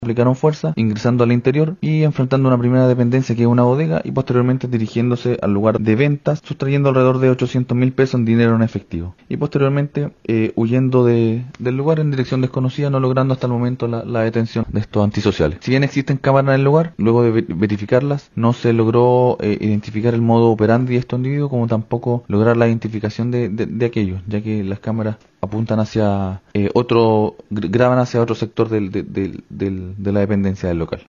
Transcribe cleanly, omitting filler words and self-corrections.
aplicaron fuerza, ingresando al interior y enfrentando una primera dependencia que es una bodega y posteriormente dirigiéndose al lugar de ventas, sustrayendo alrededor de 800.000 pesos en dinero en efectivo. Y posteriormente huyendo del lugar en dirección desconocida, no logrando hasta el momento la detención de estos antisociales. Si bien existen cámaras en el lugar, luego de verificarlas, no se logró identificar el modo operandi de estos individuos, como tampoco lograr la identificación de aquellos, ya que las cámaras apuntan hacia graban hacia otro sector de la dependencia del local.